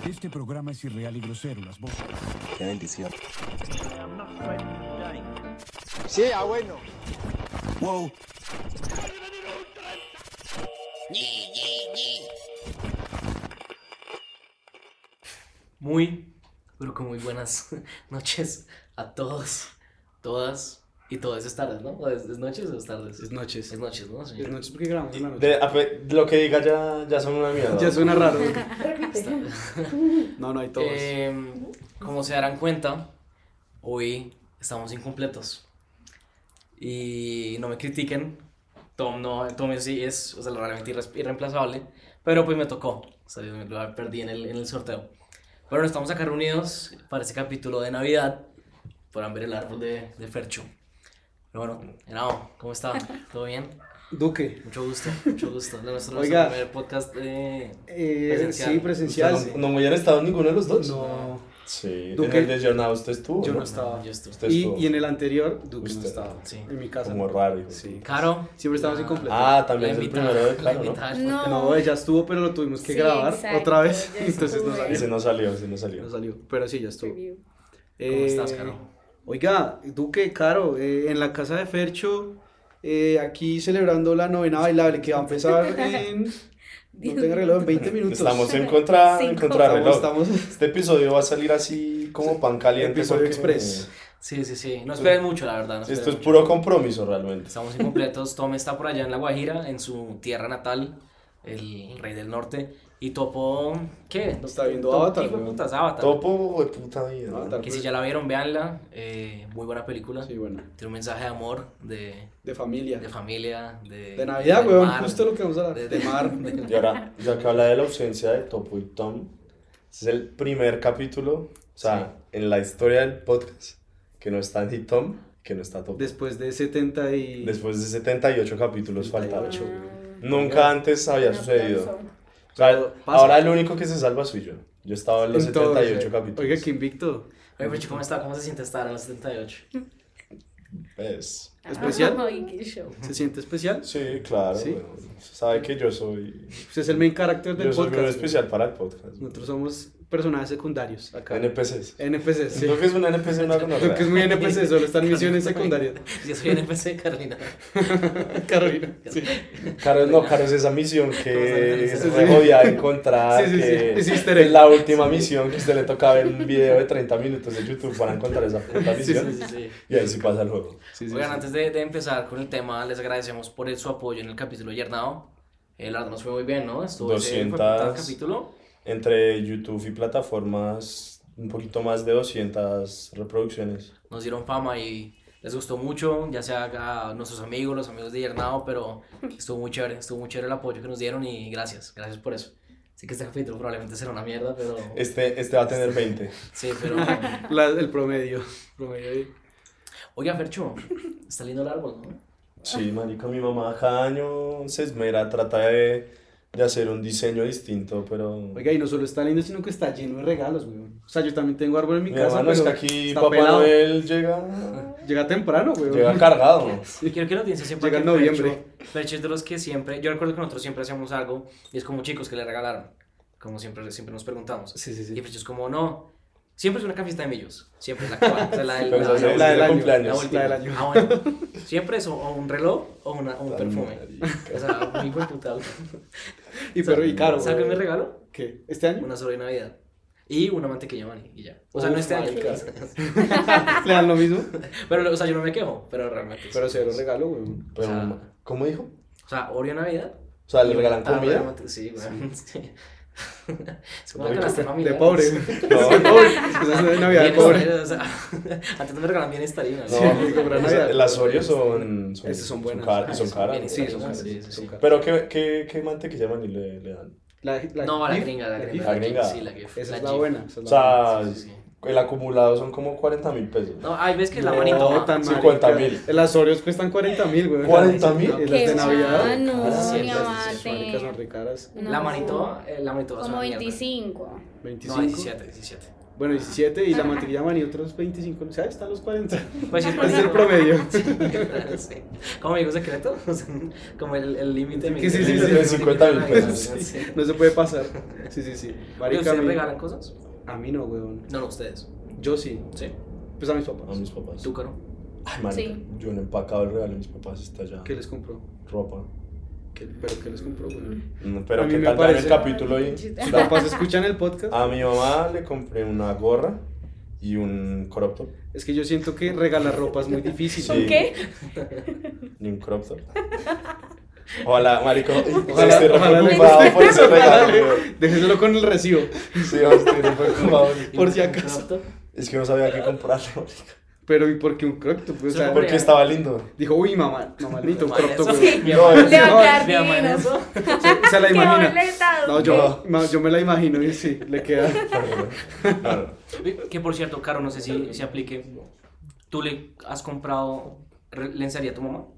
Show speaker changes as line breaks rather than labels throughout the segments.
Este programa es irreal y grosero. Las voces.
Qué bendición.
Sí, bueno.
Wow.
Muy, pero que muy buenas noches a todos, todas y todas. Es tardes, ¿no? ¿Es noches o es tardes?
Es noches.
Es noches, ¿no, señor?
Es noches porque grabamos en la noche.
Lo que diga ya son una mierda.
Ya suena raro.
Está-
No hay todos.
Como se darán cuenta, hoy estamos incompletos. Y no me critiquen, Tom sí es, o sea, realmente irreemplazable, pero pues me tocó, o sea, yo lo perdí en el sorteo. Pero bueno, estamos acá reunidos para este capítulo de Navidad. Podrán ver el árbol de Fercho. Pero bueno, Henao, ¿cómo está? ¿Todo bien?
Duque.
Mucho gusto, mucho gusto. Nuestro
Oiga.
primer podcast
Presencial. Sí, presencial.
¿Ustedes no hubieran estado ninguno de los dos?
No,
Sí.
Duque.
En el de Jornada usted estuvo.
yo no
¿no?
estaba.
Yo estuve.
Usted
Y,
estuvo.
y en el anterior, Duque no
Usted.
estaba.
Sí.
En mi casa.
Como raro, hijo.
Sí.
Caro.
Siempre estábamos incompletos.
Ah, también es
La
el
invitada,
primero de
la
Claro, ¿no?
invitada del
No.
podcast.
No, ella estuvo, pero lo tuvimos que
Sí,
grabar
exacto,
otra vez.
ya
Entonces no
estuve.
salió.
Ese no salió.
No salió. Pero sí, ya estuvo.
Review.
¿Cómo estás, Caro?
Oiga, Duque, Caro, en la casa de Fercho, aquí celebrando la novena bailable que va a empezar en... No tengo reloj, en 20 minutos.
Estamos en contrarreloj.
Estamos
Este episodio va a salir así como pan caliente.
Episodio
porque
express.
Sí. No esperen mucho, la verdad. no esperen
Esto es
mucho.
puro compromiso realmente.
Estamos incompletos. Tom está por allá en La Guajira, en su tierra natal, el rey del norte. Y Topo, ¿qué?
Está viendo
Topo,
Avatar,
hijo de
weón.
putas, Avatar.
Topo de puta vida. ¿no?
Avatar.
Que si ya la vieron, véanla. Muy buena película.
Sí, bueno,
Tiene un mensaje de amor,
de familia.
de familia, de
Navidad,
del
weón,
mar,
justo lo que vamos a hablar. De mar.
Y ahora, ya que habla de la ausencia de Topo y Tom, este es el primer capítulo, o sea, en la historia del podcast, que no está ni Tom, que no está Topo.
Después de 70 y...
Después de 78 capítulos faltaron.
78.
Nunca antes había
Un
sucedido.
aplauso.
O sea,
Pasa.
ahora el único que se salva soy yo. Yo estaba en los
En todos,
78 capítulos.
Oiga, qué invicto.
Oye, Pecho, ¿cómo está? ¿Cómo se siente estar en los 78?
Pues,
¿Especial?
Ay, qué show.
¿Se siente especial?
sí, claro.
¿Sí?
Bueno, sabe que yo soy...
Usted es el main character del
Yo soy
podcast.
muy especial para el podcast.
Nosotros somos personajes secundarios acá.
NPCs.
NPC, sí.
Lo que es un NPC una
Lo que es muy NPC, solo están en misiones secundarias.
Yo soy NPC de Carolina.
Carolina, sí.
Caro es esa misión que
Sí,
se
sí.
jodía de encontrar.
Sí, sí, sí.
que
Es easter
es
egg.
la última misión que a usted le toca ver un video de 30 minutos de YouTube para encontrar esa puta
Sí,
misión.
Sí.
Y ahí sí pasa el juego.
Sí, sí,
Oigan,
sí.
antes de empezar con el tema, les agradecemos por su apoyo en el capítulo de Yernao. La verdad nos fue muy bien, ¿no? Estuvo ese
200.
fue el capítulo.
Entre YouTube y plataformas, un poquito más de 200 reproducciones.
Nos dieron fama y les gustó mucho, ya sea a nuestros amigos, los amigos de Yernao, pero estuvo muy chévere el apoyo que nos dieron y gracias por eso. Sé que este capítulo probablemente será una mierda, pero
Este va a tener 20.
sí, pero...
El promedio. Ahí.
Oiga, Fercho, está lindo el árbol, ¿no?
Sí, marica, mi mamá cada año se esmera, trata de hacer un diseño distinto, pero...
Oiga, y no solo está lindo, sino que está lleno de regalos, weón. O sea, yo también tengo árbol en mi
Mi
casa,
hermano, es
pero
que aquí
está
Papá
pelado.
Noel llega
Llega temprano, weón.
cargado.
Quiero que la audiencia sepa
Llega
que
en noviembre.
Fercho es de los que siempre... Yo recuerdo que nosotros siempre hacíamos algo y es como chicos que le regalaron, como siempre nos preguntamos.
Sí, sí,
Y
sí.
Fercho es como, no, siempre es una camiseta de millos, siempre es la actual, o sea, la del
Pero esa es
la del
de
año,
cumpleaños.
última.
la del año.
Ah, bueno, siempre eso, o un reloj o un perfume.
Marica.
O sea, muy buen putal.
Y pero, y caro.
¿Sabes qué me regalo?
¿Qué? ¿Este año?
Una sola de Navidad. Y una mantequilla mani, y ya. O sea, no
Uf,
este año.
marica. ¿Le dan lo mismo?
Pero, o sea, yo no me quejo, pero realmente.
Pero
sí.
cero regalo, weón.
Pero,
O sea,
¿cómo dijo?
O sea, Oreo Navidad.
O sea, ¿le
y
regalan
una
comida?
Sí, güey. Sí. Es como
De
una canasta
De
familiar.
pobre.
No,
De pobre. Esa es de Navidad de
Bienestar,
pobre.
o sea, antes me regalan bienestar.
No,
Sí, comprar Navidad.
las Oreos son
Esas son buenas.
Son caras.
Bien,
Sí,
son
son
caras,
caras.
sí.
Son caras.
Pero ¿qué mantequilla maní le dan?
No, la
GIF,
gringa, la gringa.
La gringa.
Sí, la GIF.
Esa es
la
la
GIF.
buena. esa es
O
la buena.
sea,
Sí, sí.
el acumulado son como 40.000 pesos.
No, hay veces que la
No,
manito.
tan
50.000.
Las Oreos cuestan 40.000, güey.
40.000.
Las
Qué
de Navidad.
no,
Esas sí,
ni
esas sí,
Esas maricas son
amate.
re caras.
No.
La manito va a ser
Como
una mierda.
25.
25.
No, 17.
Bueno, 17 y la mantequilla maní otros 25, ¿sabes? Están los 40.
Pues sí,
Es el promedio.
Sí. ¿Cómo amigo secreto? O sea, como el límite de
Que sí, sí,
sí,
de
50.000 pesos.
Sí, no se puede pasar. Sí.
¿Oye,
Marica,
¿ustedes regalan cosas?
a mí no, weón.
No, ustedes.
Yo sí.
Sí.
Pues a mis papás.
A mis papás.
¿Tú, Caro?
Ay, marica,
Sí.
yo no he empacado el regalo de mis papás, está ya.
¿Qué les compró?
Ropa.
¿Pero qué les compró, weón?
No, pero
A mí
¿qué
me
tal dan el
parece-
capítulo ahí?
¿Sus papás escuchan el podcast?
A mi mamá le compré una gorra y un crop top.
Es que yo siento que regalar ropa es muy difícil.
Sí.
¿Con qué?
Y un crop top. Ojalá, marico,
Ojalá-
estoy re
ojalá le
preocupado
guste.
por ese regalo, weón.
Déjeselo con el recibo.
Sí, estoy re preocupado.
Por si acaso.
Es que no sabía qué comprarle, marica.
Pero ¿y por qué un crop top? O sea,
Porque estaba lindo.
dijo, uy, mamá, necesito un crop top.
Eso.
weón.
Sí.
No,
Le
es-
va a quedar
Mi mamá en
divino.
eso.
Se la
¡Qué
imagina.
boletas!
No, yo me la imagino y sí, le queda.
Claro.
Que por cierto, Caro, no sé si se aplique. ¿Tú le has comprado lencería a tu mamá?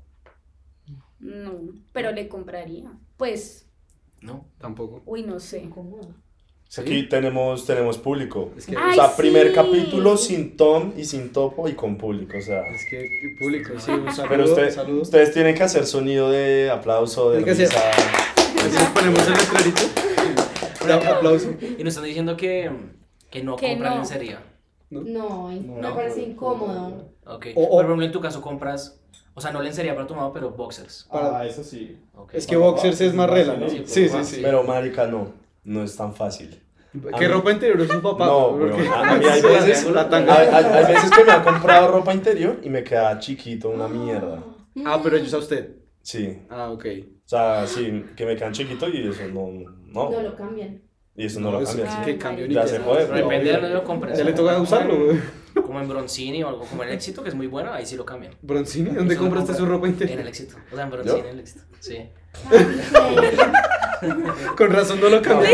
No, pero le compraría. Pues,
No.
Tampoco.
uy, no sé.
Aquí tenemos público.
Es que,
O
Ay,
sea, primer
sí.
capítulo sin Tom y sin Topo y con público, o sea.
es que público, sí, un saludo.
Pero
saludos.
ustedes tienen que hacer sonido de aplauso, de
Tienen que
risa.
Entonces ponemos el letrerito. De aplauso.
Y nos están diciendo que no
Que
compran
no.
lencería.
No, me
No.
parece incómodo.
Ok.
O-
Pero, por ejemplo, en tu caso compras, o sea, no lencería para tu mamá, pero boxers.
Para-
Eso sí.
Ok.
Es que boxers es más rela, ¿no?
Sí,
Sí,
pues,
sí, sí.
Pero marica, no es tan fácil.
¿Qué
mí-
ropa interior es su papá?
No,
Porque-
weón. A mí hay veces,
La tanga.
hay veces que me ha comprado ropa interior y me queda chiquito, una mierda.
Ah, pero ellos a usted.
Sí.
Ah, ok.
O sea, sí, que me quedan chiquitos y eso no.
No lo cambian.
Y eso no lo
eso
cambia.
sí
sí.
que cambio ni
Ya
que
se
nada.
puede,
Pero depende de dónde lo compres.
Ya le toca usarlo, güey.
Como en Broncini o algo, como en el Éxito, que es muy bueno, ahí sí lo cambian.
Broncini, ¿dónde
Eso lo
compraste
compran
su ropa
En
interior?
el Éxito. O sea, en Broncini, en el Éxito. Sí.
Con razón no lo cambió.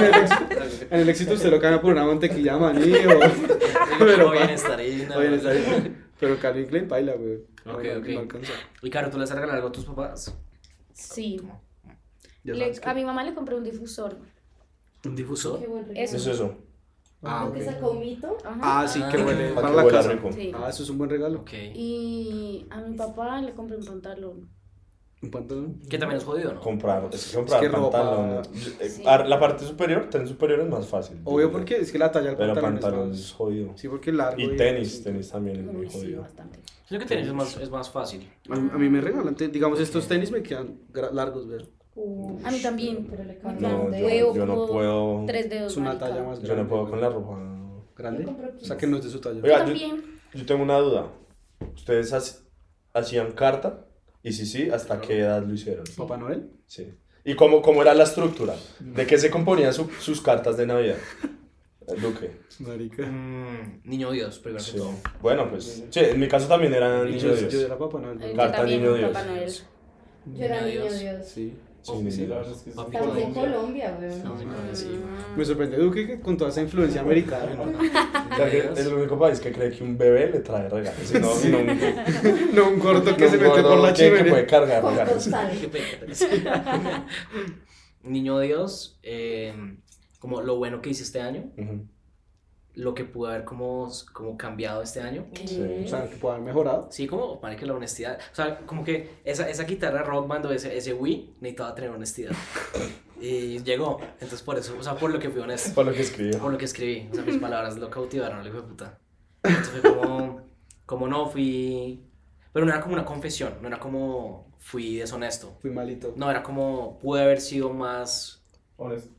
En el éxito usted lo cambia por una mantequilla maní o...
Pero bienestarina.
o bienestar. Pero Calvin Klein baila, güey.
Ok,
No,
ok.
no alcanza.
Y Caro, ¿tú le has regalado algo a tus papás?
Sí.
Ya sabes
A
que...
mi mamá le compré un difusor.
¿Un difusor?
Qué buen regalo.
¿Qué es eso?
Ah,
¿No te
ok.
sacó un mito?
Ajá.
Ah, sí, que huele
Para
para
que
la
huela
casa.
rico.
Sí.
Ah, eso es un buen regalo.
Ok.
Y a mi papá le compré un pantalón.
Un pantalón.
Que también es jodido, ¿no?
Comprar, es que comprar
Es que ropa-
pantalón.
Sí.
La parte superior, tren superior es más fácil.
Obvio porque es que la talla del
Pero
pantalón,
pantalón
es
es
más...
jodido.
Sí, porque es largo.
Y tenis también es
Uy,
muy
sí,
jodido.
bastante.
Creo que tenis es más fácil.
A mí me regalan, digamos, estos tenis me quedan largos, ¿verdad?
A mí también.
Pero le
Me
cambian
No,
quedan
de
yo no
como
puedo.
3 dedos,
Es una
marica.
talla más grande.
Yo no puedo con la ropa.
¿Grande?
Yo compro
O sea, que no es de su talla.
Oiga,
También.
yo tengo una duda. ¿Ustedes hacían carta? Y si sí, ¿hasta qué edad lo hicieron?
¿Papá Noel?
Sí. ¿Y cómo era la estructura? ¿De qué se componían sus cartas de Navidad? Duque.
Marica.
Niño Dios, primero que
Sí.
todo.
Bueno, pues, sí, en mi caso también era niño
Yo
Dios.
era Papá Noel.
Yo
Carta
también,
Niño Dios.
Papá Noel.
Yo era
Niño
niño
Dios.
Dios.
Sí.
Sí, niño
Sí, la
Dios.
verdad es que
Papi,
Estamos en
Colombia.
Colombia, weón.
Estamos en Colombia, sí.
Me sorprende Duque que con toda esa influencia americana, ¿no?
O sea, que es el único país que cree que un bebé le trae regalos. Y no, y no un,
No, un gordo que
no
se
un
mete
gordo
por la
que puede
chimenea.
cargar
Con
regalos.
costal.
Qué pena. Niño Dios, como lo bueno que hice este año,
Ujú.
lo que pude haber como cambiado este año.
Sí.
O sea, que pueda haber mejorado.
Sí, como, para que la honestidad. O sea, como que esa guitarra rock band o ese Wii necesitaba tener honestidad. Y llegó. Entonces, por eso, o sea, por lo que fui honesto.
Por lo que escribió.
Por lo que escribí. O sea, mis palabras lo cautivaron, le fue puta. Entonces fue como no fui. Pero no era como una confesión, no era como fui deshonesto.
Fui malito.
No, era como pude haber sido más.
Honesto.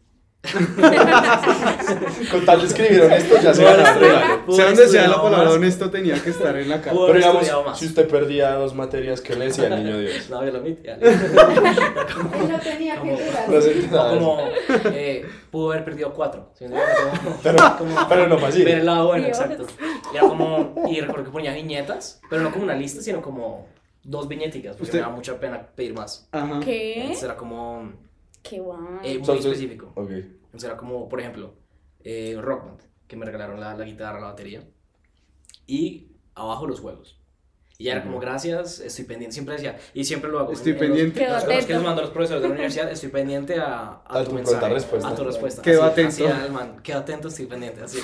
Con tal de escribir honesto, ya se gana el regalo.
Pude
Sea
haber
donde sea la
estudiado
palabra
más.
honesto tenía que estar en la cara.
Pudo
Pero
haber
digamos,
estudiado más.
si usted perdía 2 materias, ¿qué le decía al niño Dios?
No, yo lo admití.
Él no tenía que
Como-
jurar.
No sé nada de eso.
Como pudo haber perdido 4. ¿Sí?
Pero no fue así.
Ver el lado bueno,
Dios.
exacto. Y era como, y recuerdo que ponía viñetas, pero no como una lista, sino como 2 viñeticas, porque
Usted-
me da mucha pena pedir más.
Ajá.
¿Qué?
Entonces era como
Qué guay.
muy
Entonces-
específico.
Ok.
Entonces era como, por ejemplo, Rock Band, que me regalaron la guitarra, la batería, y abajo los juegos. Y ya era como, gracias, estoy pendiente. Siempre decía, y siempre lo hago.
Estoy
en los-
pendiente.
Quedo
Los que les
atento.
mando a los profesores de la universidad, estoy pendiente a
A
tu
tu
mensaje,
respuesta.
a tu respuesta.
Quedo
Así-
atento.
así era el man, quedo atento, estoy pendiente, así.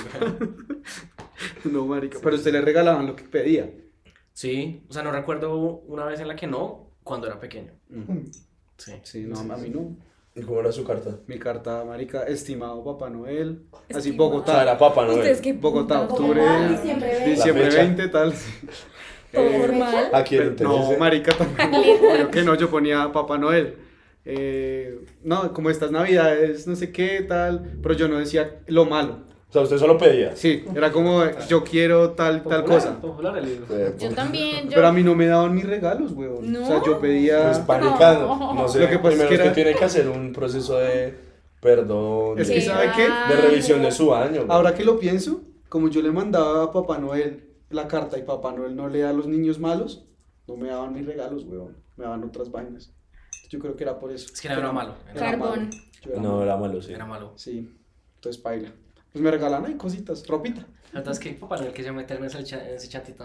No, marica. Pero usted le regalaban lo que pedía.
Sí, o sea, no recuerdo una vez en la que no, cuando era pequeño. Sí.
Sí, no, a mí no.
¿Y cómo era su carta?
Mi carta, marica, estimado Papá Noel. Así,
Estimado.
O sea,
Bogotá.
era Papá Noel.
Ustedes qué
Bogotá,
puta,
octubre,
Bogotá, diciembre 20.
diciembre
La fecha.
20, tal.
todo
Eh,
formal.
¿A quién
Pero- no,
interesa?
marica, tampoco. Obvio que no, yo ponía Papá Noel. No, como estas navidades, no sé qué, tal. Pero yo no decía lo malo.
O sea, usted solo pedía.
Sí, era como yo quiero tal cosa.
Popular,
Yo también, yo.
Pero a mí no me daban mis regalos, weón.
¿No?
O sea, yo pedía.
Pues panicando. No sé,
Lo que pasa es
primero
que
usted
era-
tiene que hacer un proceso de perdón,
Es que,
de,
¿sabe qué?
de revisión de su año. güey.
Ahora que lo pienso, como yo le mandaba a Papá Noel la carta y Papá Noel no le da a los niños malos, no me daban mis regalos, weón. Me daban otras vainas. Yo creo que era por eso.
Es que era malo.
Era
Carbón.
malo. Yo era
No,
malo.
era malo, sí.
Era malo.
Sí, entonces paila. Pues me regalan ahí cositas, ropita.
La verdad es que Papá Noel quería meterme en ese chatito.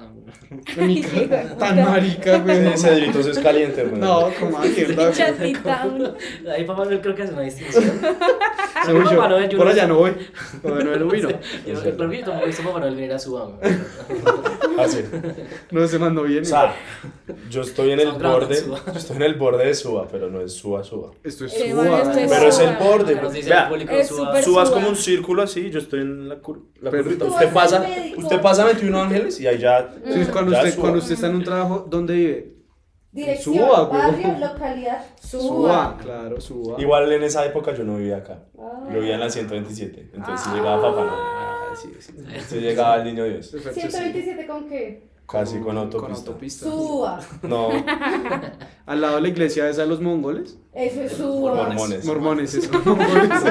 Tan marica, güey.
Ese Cedritos es caliente, güey.
No, como a mierda, güey.
Chatita.
Ahí Papá Noel creo que hace una distinción.
Según yo,
Papá Noel, yo
por
no-
allá no voy. Papá Noel vino.
Yo no creo que yo tampoco he visto a Papá Noel venir a Suba.
Así.
No se mandó bien.
O sea, yo estoy en el
Estamos grabando
borde,
en Suba.
yo estoy en el borde de Suba, pero no es Suba.
Esto es
Eh,
suba.
bueno, esto es
Pero es el
Suba.
borde.
Nos dice
Vea,
el público
es
Suba.
súper
Suba es
Suba.
como un círculo así, yo estoy en la
Pero-
curvita.
Tú
Usted
vas
pasa,
al médico.
usted pasa 21 Ángeles y ahí ya.
Sí, cuando
Ya
usted,
Suba.
cuando usted está en un trabajo, ¿dónde vive?
Dirección,
Suba, güey.
barrio, localidad.
Suba.
Claro, suba.
Igual en esa época yo no vivía acá.
Ah.
Yo vivía en la 127. Entonces sí llegaba Papá Noel.
Ah, sí, sí.
Sí llegaba el niño Dios.
Perfecto, sí.
127 con qué?
Casi con
Con
autopista.
autopista.
Suba.
No,
Al lado de la iglesia esa de los mongoles.
Eso es Suba.
mormones.
Mormones, eso. Mongoles.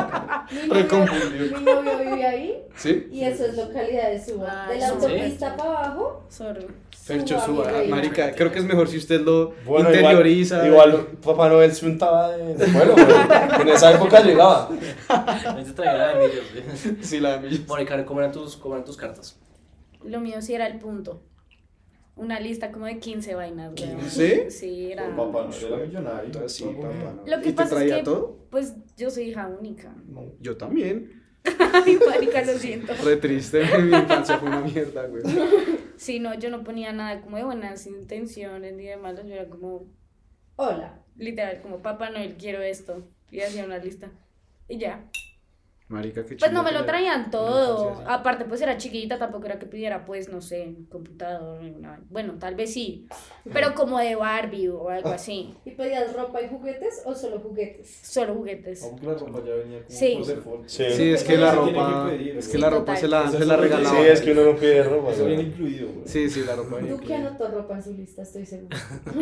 Mi novio vive ahí
¿Sí?
y eso es localidad de Suba. De la
Ay,
autopista para abajo,
Sorry.
Fercho
Suba,
suba.
vive ahí.
Marica, creo que es mejor si usted lo
Bueno,
interioriza.
igual Papá Noel se untaba de vuelo, güey. En esa época llegaba.
Ahí te traía la de Emilio.
Sí, la de mí.
Bueno, y Karen, ¿cómo eran tus cartas?
Lo mío sí era el punto. Una lista como de 15 vainas, güey.
¿Sí?
Sí, era.
Papá no era millonario.
Sí, papá. no.
Lo que
¿Y te
pasa es
traía
que,
todo?
pues, yo soy hija única.
Yo también.
Ay, marica, lo siento.
Re triste, mi infancia fue una mierda, güey.
Sí, no, yo no ponía nada como de buenas intenciones ni de malas. Yo era como,
hola.
literal, como, Papá Noel, quiero esto. Y hacía una lista. Y ya.
Marica, qué
Pues no
chimba
me
que
lo
la-
traían todo.
infancia, sí.
Aparte, pues era chiquita, tampoco era que pidiera, pues, no sé, computador. Bueno, tal vez sí. Pero como de Barbie o algo así.
¿Y pedías ropa y juguetes o solo juguetes?
Solo juguetes.
Aunque la ropa ya venía como
Sí.
por default.
Sí.
Sí, es que la
Eso tiene
ropa.
que pedir,
Es que
güey.
la
Sí,
ropa
total.
se la
Eso
regalaba.
Sí, es que uno no pide ropa.
Eso viene
güey.
incluido, güey.
Sí, sí, la ropa.
Duque anotó ropa en su lista, estoy segura.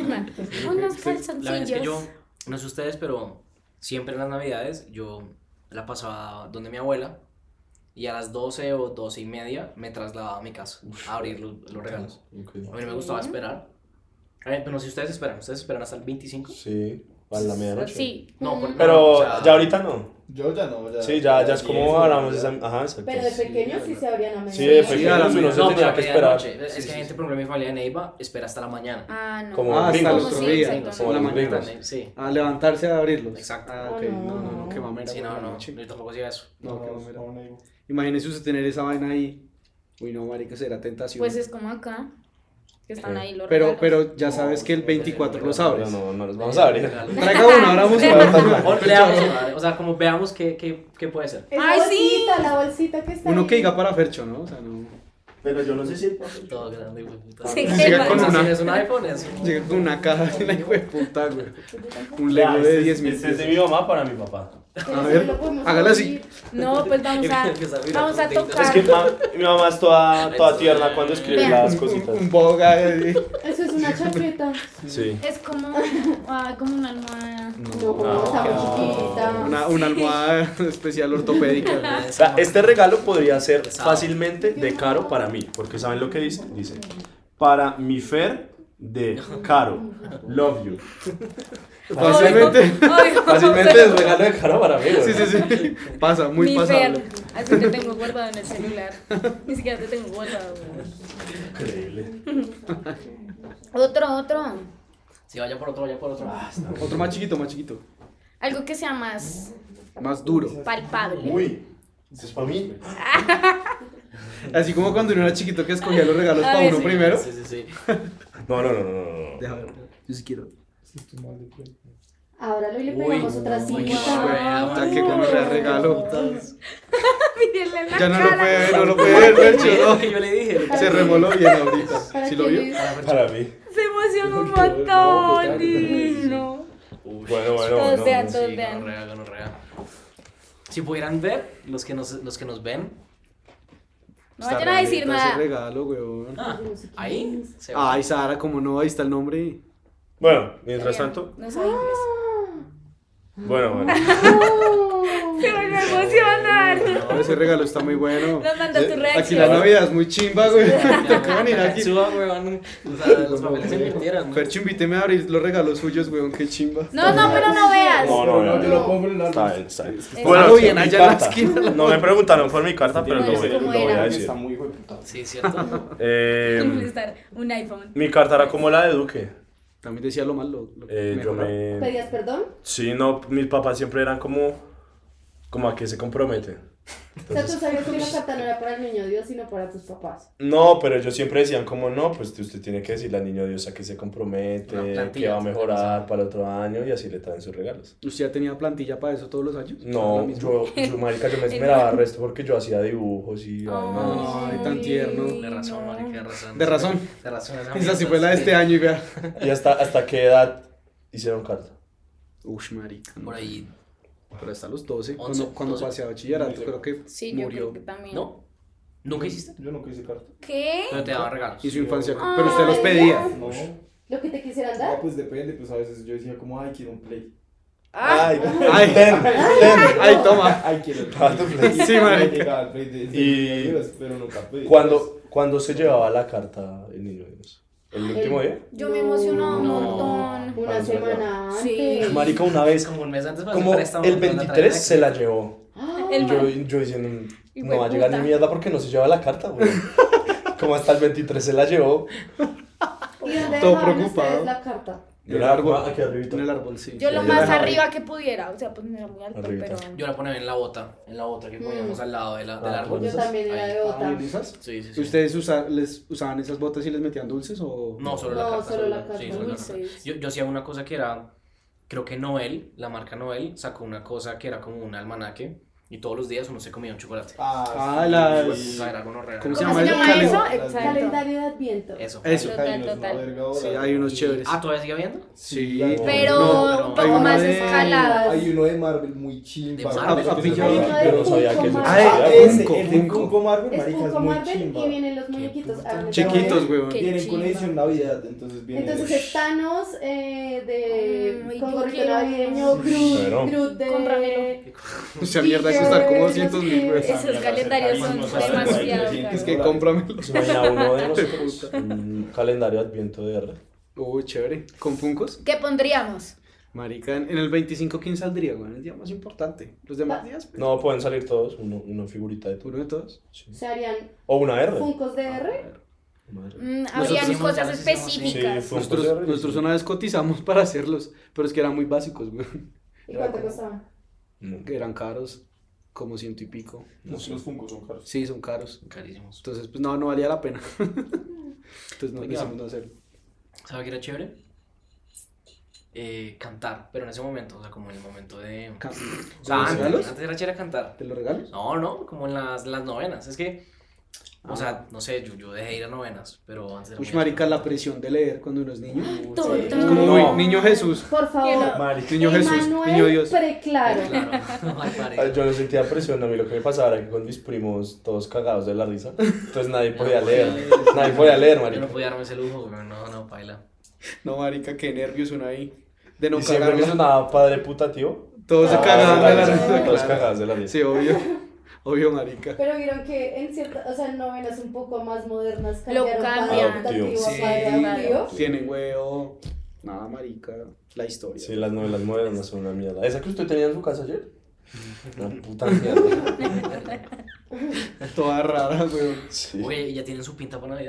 Unos
Sí.
calzoncillos.
La verdad es que yo, no sé ustedes, pero siempre en las navidades yo la pasaba donde mi abuela y a las 12 o 12 y media me trasladaba a mi casa a abrir los regalos.
Ok.
A mí no me gustaba esperar. Pero no sé si ustedes esperan hasta el 25.
Sí, a la medianoche.
Sí.
No,
Pero
o sea,
ya ahorita no.
Yo ya no, ya.
Sí, ya es como
10,
hablamos
11.
esa. Ajá, exacto.
Pero de pequeños sí se abrían a
Sí, de
medianoche.
Sí, a la
pequeños uno se
no,
tenía
pero
que
a
esperar.
medianoche. Es
Sí,
que
sí,
hay gente,
sí.
por ejemplo, mi familia de Neiva espera hasta la mañana.
Ah, no.
Como
Ah, hasta el
gringos.
otro
Sí,
día.
exacto.
Como
la
los
mañana.
gringos.
Sí.
A levantarse a abrirlos.
Exacto.
Ah, ok. No, qué mamera.
Sí,
güey,
no, no.
noche.
Yo tampoco hacía eso.
No, qué
No,
mamera.
no, no.
Imagínese usted tener esa vaina ahí. Uy, no, marica, será tentación.
Pues es como acá, que están
Sí.
ahí los
pero,
regalos.
pero ya sabes que el 24 los abres.
Pero no los vamos a abrir.
Traiga uno, abramos uno.
O leamos, o sea, como veamos qué puede ser.
Esa
Ay, sí.
bolsita, la bolsita que está
Uno
ahí.
que diga para Fercho, ¿no? O sea, no.
Pero yo no sé si el
Todo grande, güey. puta.
Sí,
Llega con
O sea,
una-
si es un iPhone, es un...
Llega con una caja de la hijo de puta, güey. Un
Ya,
Lego de
este
10.000
es de mi mamá para mi papá.
Pero
A
sí
ver,
lo podemos
hágala así.
abrir.
No, pues vamos a
Empieza a mirar
vamos a
tus deditos.
tocar.
Es que mi mamá es toda tierna cuando escribe
Vean.
las cositas.
Un boga.
Eso es una chaqueta.
Sí.
Es como, como una almohada.
No, está muy chiquita.
Una almohada especial ortopédica.
O sea, este regalo podría ser fácilmente de Caro para mí, porque ¿saben lo que dice? Dice, para mi Fer de Caro, love you.
Fácilmente.
Fácilmente es regalo de Caro para mí, güey.
Sí, sí, sí. Pasa, muy
Mi
pasable.
Fer, así te tengo guardado en el celular. Ni siquiera te tengo guardado. Güey.
Increíble.
Otro.
Sí, vaya por otro, vaya por otro.
Otro más chiquito, más chiquito.
Algo que sea más
Más duro.
palpable.
Uy, ¿eso es para mí?
Así como cuando uno era chiquito que escogía los regalos
A
para
ver,
uno
sí.
primero.
Sí.
No.
Deja ver. Yo sí quiero.
Ahora le pegamos otra
uy,
cita.
Puta, que gonorrea regalo.
Mírenle en la
Ya no lo
cara.
puede ver, no lo puede ver, Fercho,
Lo
no.
que yo le dije.
Se remoló bien ahorita.
¿Para
¿Sí
qué
lo vio?
Luis?
Para mí.
Se emocionó un
No,
montón. Divino.
Bueno.
Todos vean,
Sí,
todos vean.
gonorrea. Si pudieran ver, los que nos ven.
No vayan a decir
Ese
nada.
regalo, weón.
Ahí se va.
Ay, Sara, como no, ahí está el nombre.
Bueno, mientras tanto.
No sabe inglés.
Bueno.
Se volvió a emocionar.
No, ese regalo está muy bueno.
Nos mandas tu
Aquí
reacción.
la Navidad es muy chimba, güey. Tengo que venir aquí.
Suba, weón. O sea, los papeles se invirtieran. ¿no?
Fercho, invíteme a abrir los regalos suyos, weón, qué chimba.
No, pero no veas.
No.
Yo lo pongo en el
Está
árbol.
bien, está bien.
Bueno, bien,
mi
allá en la
carta.
esquina.
No me preguntaron por mi carta, pero
Bueno,
lo
¿cómo
voy
era?
a decir.
Está muy hijo de puta.
Sí, cierto.
Molestar. Un iPhone.
Mi carta era como la de Duque.
También decía lo malo.
Yo me...
¿Pedías perdón?
Sí, no, mis papás siempre eran como a que se compromete.
O sea, tú sabías que la carta no era para el niño Dios, sino para tus papás.
No, pero ellos siempre decían como no, pues usted tiene que decirle al niño Dios a que se compromete,
Una plantilla,
que va a mejorar
organizada.
para el otro año y así le traen sus regalos.
¿Usted ya tenía plantilla para eso todos los años?
No,
¿La misma?
marica, yo me esmeraba el resto porque yo hacía dibujos y vainas.
Ay, tan tierno.
De razón, marica, de razón.
De razón.
De razón.
Esa sí fue la de este año y vea.
¿Y hasta qué edad hicieron carta?
Ush, marica.
Por ahí.
Pero hasta los 12.
11,
Cuando
12.
pasé a bachillerato, creo que
Sí, yo
murió.
creo que también.
¿No? ¿Nunca hiciste?
Yo nunca hice carta.
¿Qué?
Pero te daban regalos.
Y su infancia.
Ay,
Pero usted los pedía.
No.
¿Lo que te quisieran
No,
dar?
pues depende, pues a veces yo decía como, ay, quiero un play.
Ah,
Ay, ay, toma.
Ay, quiero el
Ah, tu
play.
Sí, marica.
Llegaba el play de
Y-
Dios, pero nunca pedí.
¿Cuándo se llevaba la carta el niño Dios? ¿El último día?
yo me emocionaba un
No.
montón.
Una semana antes.
Sí.
Marica, una vez,
Como un mes antes para
como
hacer préstamo,
el
nos la
23
traían
se la llevó.
El
Y yo diciendo,
Hijo
no va a
de
llegar
puta.
ni mierda porque no se lleva la carta, güey. Como hasta el 23 se la llevó.
¿Y dónde
Todo
dejaban
preocupado.
ustedes la carta?
En el árbol.
Aquí arribita.
En el árbol, sí.
Yo lo
Ya
más
dejaba ahí.
arriba que pudiera. O sea, pues no era muy alto,
Arribita.
pero.
Yo la ponía en la bota que poníamos al lado del árbol.
Yo también era de
Ahí.
otra.
¿Y esas?
Sí, sí.
¿Ustedes les usaban esas botas y les metían dulces o...?
No, solo la
No,
carta.
solo la carta.
Sí, solo la
Uy,
carta.
sí.
Yo hacía una cosa que era, creo que Noel, la marca Noel, sacó una cosa que era como un almanaque y todos los días uno se comía un chocolate.
Ah, las-
O sea, era algo no real.
¿Cómo se
¿Cómo
llama
se
eso?
llama eso?
Calen-
Exacto.
Calendario de Adviento.
Eso.
Eso.
Total.
Sí, hay unos chéveres.
Ah, ¿todavía sigue habiendo?
Sí.
Pero
No,
un
hay
poco
una
más
de-
escaladas.
Hay uno de Marvel muy chimba.
De Marvel.
Ah, pillado.
Hay uno de
Pero no sabía que
Funko
eso
Marvel.
Ah,
Ese,
Funko,
el de
Funko.
Funko Marvel,
Es
marica, es
Funko
muy
Marvel
chimba.
y vienen los muñequitos.
Chiquitos, weón.
Qué
Vienen con
chimba.
edición Navidad, entonces vienen.
Entonces es Thanos
Ay,
con
yo
gorrito
quiero
navideño,
Pero-
Groot de...
Cómpramelo.
O sea, mierda, que está como 200.000, güey.
Esos calendarios son demasiado
Es
caros.
que cómpramelo.
¿Se imagina uno de nosotros? Un calendario adviento de R.
Uy, chévere. ¿Con Funkos?
¿Qué pondríamos?
Marica, en el 25, ¿quién saldría, güey? El día más importante. Los demás días, pues,
No, pueden salir todos, una figurita de
uno de todos.
Sí.
Se harían
O una R.
Funkos de R.
Madre.
Habrían
hicimos-
cosas
ya los hicimos, sí.
específicas.
Sí,
Nosotros una vez cotizamos para hacerlos, pero es que eran muy básicos, güey.
¿Y cuánto costaban?
No.
Que eran caros, como 100 y pico.
Los Funko son caros.
Sí, son caros.
Carísimos.
Entonces, pues no valía la pena. Entonces no
Oiga.
decidimos no hacerlo.
¿Sabe qué era chévere? Cantar, pero en ese momento, o sea, como en el momento de... O sea,
¿Los regalos?
antes era chévere cantar.
¿Te los regalos?
No, como en las novenas. Es que, o sea, no sé, yo dejé ir a novenas, pero antes era
Uy,
muy-
marica, la presión de leer cuando uno es niño.
Total.
Es como,
No.
uy, niño Jesús.
Por favor.
Marica.
Niño Jesús,
Emanuel
niño Dios.
Preclaro.
Claro. Ay, marica.
Yo no sentía presión, a mí lo que me pasaba era que con mis primos todos cagados de la risa, entonces nadie podía leer,
Yo
marica.
no podía darme ese lujo, güey, no, paila.
No, marica, qué nervios uno ahí. De no
Y siempre me
cagarla.
sonaba padre putativo.
Todos se cagaban de la risa.
Todos
claro.
cagados de la risa.
Sí, obvio. Obvio, marica.
Pero vieron que en ciertas, o sea, en novenas un poco más modernas
Lo
cambiaron
cambian.
padre adoptativo
Sí,
a padre adoptivo.
Tienen huevo. Nada, marica. La historia.
Sí, las novelas modernas son una mierda. ¿Esa que usted tenía en su casa ayer? Una puta mierda.
Toda rara, weón.
Sí.
Oye, ¿y ya tienen su pinta para Navidad?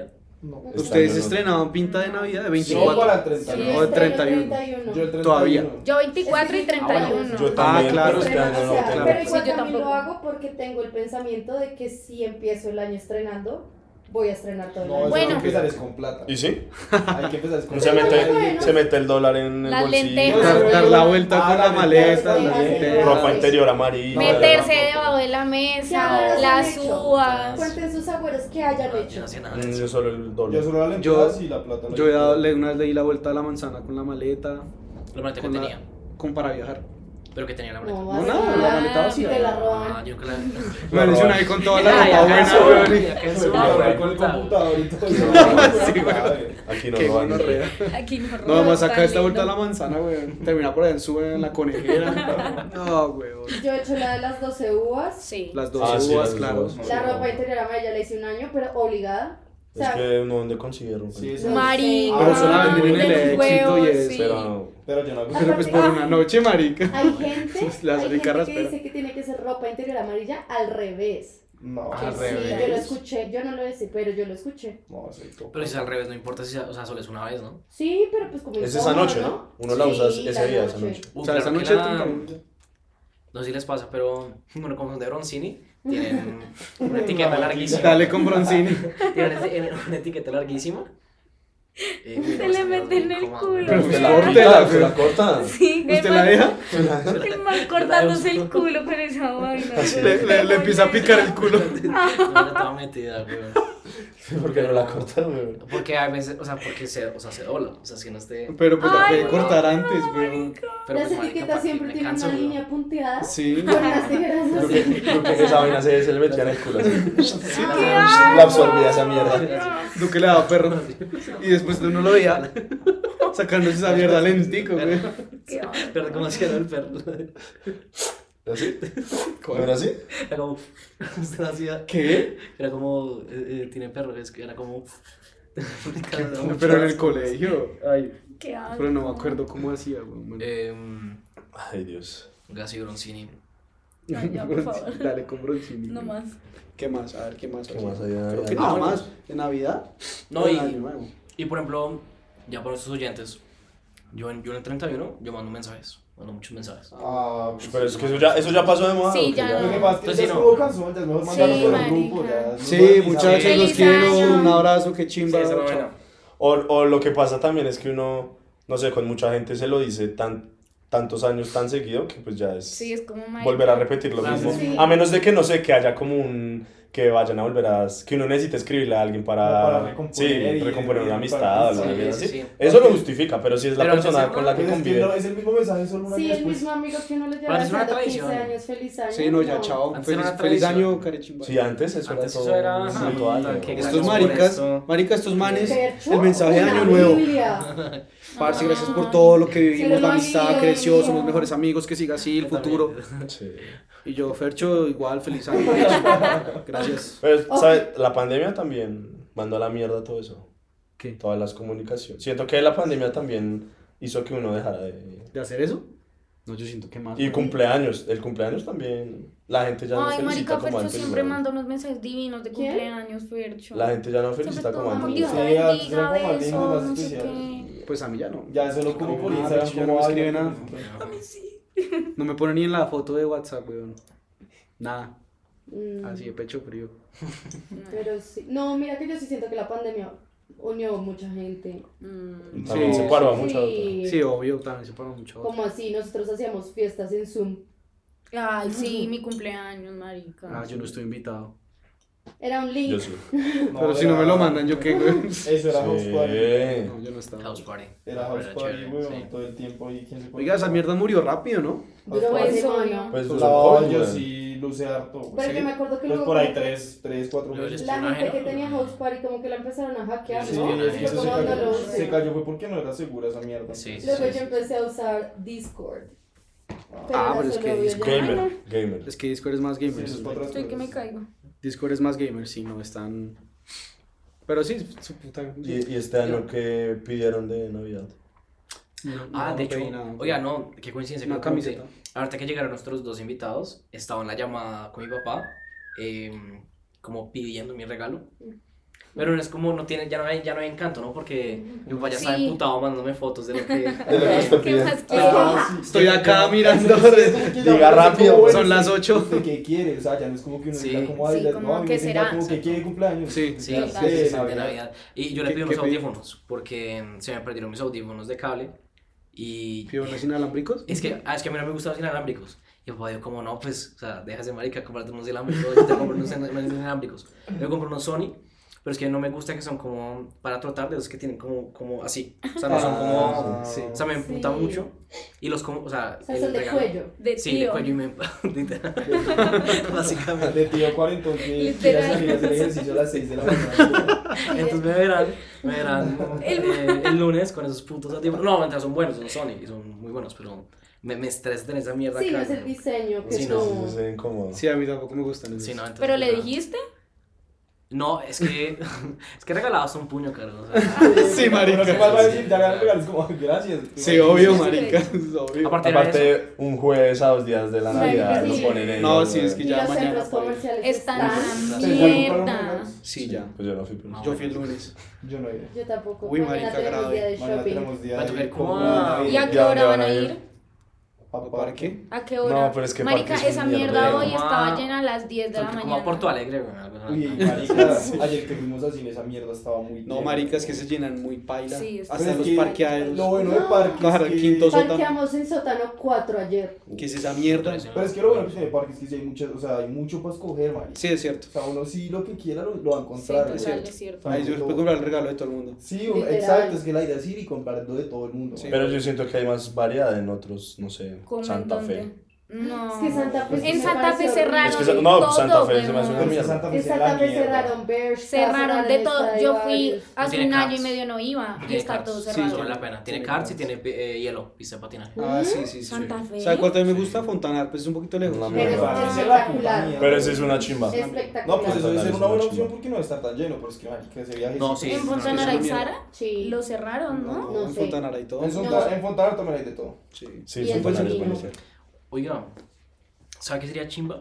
No.
¿Ustedes
año no.
estrenaban pinta de Navidad de
No,
24?
para el
Sí,
31.
O de
este
31.
año 31.
Yo el 31.
Todavía.
Yo 24 y 31.
Yo también,
claro.
pero este año no
O sea,
tengo.
pero igual
Sí, yo
también lo
tampoco.
hago porque tengo el pensamiento de que si empiezo el año estrenando, voy a estrenar todo el
No,
año.
eso
Bueno.
hay que empezar es con plata.
¿Y sí?
Hay que empezar es con
Se
plata.
mete, se mete el dólar en el
Las
bolsillo.
lentejas.
Dar la vuelta con la
las
maleta,
lentejas,
las
sí.
lentejas.
Ropa interior amarilla.
Meterse debajo de la
¿Qué
mesa,
abuelos
las
han hecho?
uvas.
Cuenten sus abuelos que hayan
Yo
hecho.
no hacía nada de
Yo
eso.
solo el dólar.
Yo solo la lentejas y la plata. la
Yo
quito.
una vez le di la vuelta a la manzana con la maleta,
Lo maleta que
con la-
tenía.
con para viajar.
Pero que tenía la maleta.
No,
No,
vas
nada,
a-
la maleta
si
vacía.
te la
Ah,
roban.
yo que la.
Me dice una vez con toda la
Ay,
ropa buena,
¿acaso?
weón.
Me
¿Acaso?
agarré con el computador y todo.
Sí, güey.
Aquí no
Qué
roban.
gonorrea.
Aquí no
No, además
tan
acá esta vuelta a
lindo.
la manzana, weón. Termina por allá en sube en la conejera. No, weón.
Yo he hecho la de las 12 uvas.
Sí.
Las 12
Ah, sí,
uvas,
las
claro.
uvas.
La ropa interior amarilla la hice un año, pero obligada. O
Es
sea,
que uno donde consigue ropa.
Sí, sí.
Marica.
Pero eso la venden en el
de los
Éxito y
huevos,
eso.
sí.
Pero
Pero yo no hago.
Pero pues por una noche, marica.
hay gente,
Las
hay
ricas
gente que
rasperas.
dice que tiene que ser ropa interior amarilla al revés.
No,
Que
Al
sí,
revés.
yo lo escuché, yo no lo decía, pero yo lo escuché.
no, soy top.
Pero si es al revés, no importa si, o sea, solo es una vez, ¿no?
Sí, pero pues como
es esa
incómodo,
noche, ¿no? Uno la
Sí,
usa ese
la
día, esa noche.
O sea, esa
claro
noche
que
de
la-
31.
No sé si les pasa, pero bueno, como son de Broncini, tienen una etiqueta larguísima.
Dale con Bronzini.
Tienen una etiqueta larguísima.
Se le mete en el culo.
Pero
Se
pues
la
córtela,
corta, se la corta.
Sí,
¿Usted la deja?
El man cortándose el culo con esa vaina.
Le empieza a picar el culo.
No, estaba metida, weón.
¿Por qué no la cortas, güey?
Porque a veces, o sea, porque se dobla. O sea, si no esté.
Pero pues la
Ay,
puede
no,
cortar
no,
antes, weón.
marica.
Pero
Las
pues, marica,
etiquetas
¿para qué?
siempre
Me
tienen
canso,
una
weón.
línea punteada.
Sí.
Con las tijeras
Creo
así.
que esa vaina se le metía en el culo. así.
Ay,
La absorbía esa mierda.
Duque le daba perro. Y después uno lo veía sacándose esa mierda lentico, güey.
Qué asco.
Pero como hacía el perro.
¿Así? ¿No era así?
Era como. Usted hacía.
¿Qué?
Era como. Tiene perro, es que era como.
Pero en el colegio. Ay,
Qué asco.
pero no me acuerdo cómo hacía, güey.
Ay, Dios.
Gassi Broncini.
Ay, ya, por favor.
Dale con Bronzini.
No más.
¿Qué más? A ver, ¿qué más?
¿Qué más allá?
Creo que
allá?
nada más. ¿De Navidad?
No,
¿O de
y-
Año Nuevo?
Y por ejemplo, ya para nuestros oyentes, yo en el 31, yo mando mensajes. Mando muchos mensajes.
Ah,
Pero es que eso ya pasó de moda.
Sí,
¿o qué?
ya
Lo que pasa es que
Pues
ya
sí,
es
no.
como cansón, ya es mejor mandarlo por el grupo.
marica.
Ya,
Sí, muchachos,
Feliz
los quiero.
año.
Un abrazo, qué chimba.
Sí, esa
chao.
vaina.
O lo que pasa también es que uno, no sé, con mucha gente se lo dice tantos años tan seguido que pues ya es
Sí, es como marica.
volver a repetir lo
Claro,
mismo.
sí.
A menos de que, no sé, que haya como que vayan a volver a... que uno necesite escribirle a alguien
Para
para...
recomponer y-
recomponer una
y-
amistad o
sí,
algo
sí,
así.
sí.
Eso lo justifica, pero si es la
Pero antes
persona
de-
con la que
Pues es que
convive...
no, es el mismo mensaje, solo un año
Sí, el
después.
mismo amigo que uno le
Pero
lleva
es una
diciendo 15
tradición.
años, feliz año.
Sí, no, ya, chao.
Antes era una
Feliz
tradición.
año, care chimba.
Sí, antes eso
Antes
era
eso
todo
era-
un
ajá,
ritual.
puta, qué
¿no?
gracias
Estos
por
maricas,
esto.
estos manes,
Fercho,
el mensaje de
una
Año Nuevo.
Biblia.
Parce, gracias por todo lo que vivimos,
Se
la
lo
amistad
olvidó,
creció,
olvidó.
somos mejores amigos, que siga así el futuro.
Sí.
Y yo, Fercho, igual, feliz año. Gracias.
Pero, ¿sabes? La pandemia también mandó a la mierda todo eso.
¿Qué?
Todas las comunicaciones. Siento que la pandemia también hizo que uno dejara de...
¿De hacer eso? No, yo siento que más.
Y cumpleaños, el cumpleaños también, la gente ya no
Ay,
felicita
marica,
como
Fercho
antes.
siempre
weón.
manda unos mensajes divinos de
¿Quién?
cumpleaños, Fercho.
La gente ya no
Siempre
felicita como
todo,
antes.
Dios te
Sí, antes
bendiga,
era como más lindo,
besos,
más
no sé
especial.
qué.
Pues a mí ya no.
Ya solo como por
Ah,
Instagram,
Fercho ya
como
no me
ay,
escribe
no,
nada. No me pone ni en la foto de WhatsApp, weón. Nada. Así de pecho frío.
Pero sí. No, mira que yo sí siento que la pandemia unió mucha gente.
Y también
Sí.
separó a mucha otra.
Sí, obvio, también se para mucho.
Como así, nosotros hacíamos fiestas en Zoom.
Ay, sí, mi cumpleaños, marica.
Ah, yo no estoy invitado.
Era un link.
Yo sí.
Pero si no me lo mandan, ¿yo qué, güey?
Eso era House Party.
Sí.
No, yo no estaba.
House Party.
Era House
Era
Party,
chévere,
weón,
sí.
todo el tiempo ahí. ¿Quién se
Oiga, esa mierda murió rápido, ¿no?
Duró
Pues,
una
obvio.
semana.
Pues
Pues
duró
la
poco,
yo
weón.
sí luce harto.
Pero
Sí.
yo me acuerdo que
Pues
luego
por ahí
como que
3, 4
Lo del
meses.
la gente
espionaje,
que
¿no?
tenía House Party como que la empezaron a hackear,
Sí,
¿no?
sí,
Eso
eso
fue
se
cuando
cayó.
lo usé.
Se cayó fue porque no era segura esa mierda.
Sí, sí,
Luego
sí.
yo empecé a usar Discord.
Ah,
era
pero es
solo
que
videollamada.
Gamer, gamer.
Es que Discord es más
Sí,
gamer.
eso es para otras
Estoy que me
cosas.
caigo.
Discord es más gamer, sí, no están. Pero sí, su puta.
Y este año que pidieron de Navidad.
Ah, de hecho,
pedí nada.
oiga, no, qué coincidencia.
Una
que me pregunté.
camiseta.
Ahorita que llegaron nuestros dos invitados, estaba en la llamada con mi papá, como pidiendo mi regalo. Pero no es como, no tiene, ya no hay encanto, ¿no? Porque mi papá ya está
Sí.
emputado mandándome fotos de lo que...
De lo que usted
¿Qué
pide.
más quieres?
Estoy acá mirando.
Diga rápido,
son las 8.
¿De qué quiere? O sea, ya no es como que uno
Sí.
diga como,
Sí,
ay,
como
no, a mí
que
me sienta
será.
como que quiere cumpleaños.
Sí.
Sí,
Total.
sí,
de
de
Navidad.
Navidad. Y yo le
¿Qué-
pido
qué
unos
pidió?
audífonos porque se me perdieron mis audífonos de cable y
¿Pido unos inalámbricos?
es que a mí no me gustan los inalámbricos. Y mi papá dijo como no, pues, o sea, déjase marica, comprarte unos inalámbricos, yo te compro unos inalámbricos. Yo compro unos Sony, pero es que no me gusta que son como para trotar, de los que tienen como así. O sea, no son como,
Sí.
o sea, me emputa
Sí.
mucho y los como, o sea,
O sea, son de
regalo-
cuello.
De
Sí, de
tío.
cuello y me literal. Básicamente.
De tío cuarentón que quiere
Literal.
salir a hacer ejercicio a las 6 de la mañana.
Entonces me verán el lunes con esos putos audífonos. No, mentira, son buenos, son Sony y son muy buenos, pero me estresa tener esa mierda
Sí, no
acá.
es el diseño que
Sí,
tú...
no.
Se ve incómodo.
Sí, a mí tampoco me gustan esos.
Sí, no, entonces,
¿Pero le
no.
dijiste?
No, es que regalabas un puño, caro. O sea,
Sí, marica.
Pero ¿qué más va a decir? Ya ganan regalos como, gracias.
Sí, obvio, marica. Es obvio.
Aparte de eso,
Aparte, un jueves a 2 días de la Navidad
Sí.
lo ponen en.
No, sí, es que
Y
ya
los
mañana
centros
por ahí.
comerciales
Están
están...
una
¿Ustedes ya compraron
mierda.
regalos?
Sí, ya.
Pues yo no fui, pero.
No.
Yo fui el lunes.
Yo no iré.
Yo tampoco.
Uy,
Mañana
marica,
tenemos
grave.
día de
Mañana
shopping.
tenemos día
Va a
de
tocar
compra
como-
de
¿Y a
Navidad.
qué
¿Y a
hora
dónde
van
van
a
a ir?
ir?
¿Para qué?
¿A qué hora?
No, pero es que
Marica,
parque es
esa
un
mierda
mierdero.
hoy estaba
Ah.
llena a las 10 de la
como a
mañana.
Porto Alegre, güey. algo así.
Uy, marica, ayer que fuimos así, esa mierda estaba muy
No,
llena.
marica, es que se llenan muy paila.
Sí, es-
Pero
Hasta
es
los
que
parqueaderos.
Lo bueno de parque
Claro,
es que...
quinto sótano.
Parqueamos en sótano 4 ayer.
¿Qué es esa mierda?
Pero es que lo bueno que tiene parque es que sí hay muchas, o sea, hay mucho para escoger, marica.
Sí, es cierto.
O sea, uno sí lo que quiera lo va a
Sí,
encontrar.
total,
cierto.
es cierto.
Ahí yo puedo comprar el regalo de todo el mundo.
Sí,
Literal.
exacto, es que la idea es ir y comprar lo de todo el mundo.
Sí.
Pero yo siento que hay más variedad en otros, no sé,
¿Cómo en
Santa
dónde?
Fe.
No.
Es que Santa Fe
En
me
Santa Fe
pareció
cerraron
Es que
todo,
no, Santa Fe se me hace
weón.
una mierda.
Santa Fe
En
es la
Santa Fe
mierda.
cerraron Bershka,
Cerraron de todo. Yo fui
Stradivarius.
hace
tiene
un año
carts.
y medio no iba y
Tiene
está
carts.
todo
Sí,
cerrado.
vale la pena. Tiene
Tiene
carts y
carts.
tiene hielo, pista de patinaje.
Ah, sí, sí, sí.
Santa Fe.
¿Sabe cuál también me gusta? Fontanar, pues es un poquito lejos.
Una
Pero
mierda.
es
Esa es la puta
espectacular.
mierda.
Pero ese es una chimba.
Espectacular.
No, pues eso debe ser una buena
Chimba.
opción porque no va a estar tan lleno, pero es que marica, ese viaje
No,
sí.
sí.
En Fontanar
es
y
una mierda.
Sara
Sí.
lo cerraron, ¿no?
No
En
sé.
Fontanar hay todo.
En Fontanar también hay de todo.
Sí.
Sí,
Y
son
el
buenas,
chino.
buenas.
Oiga, ¿sabe qué sería chimba?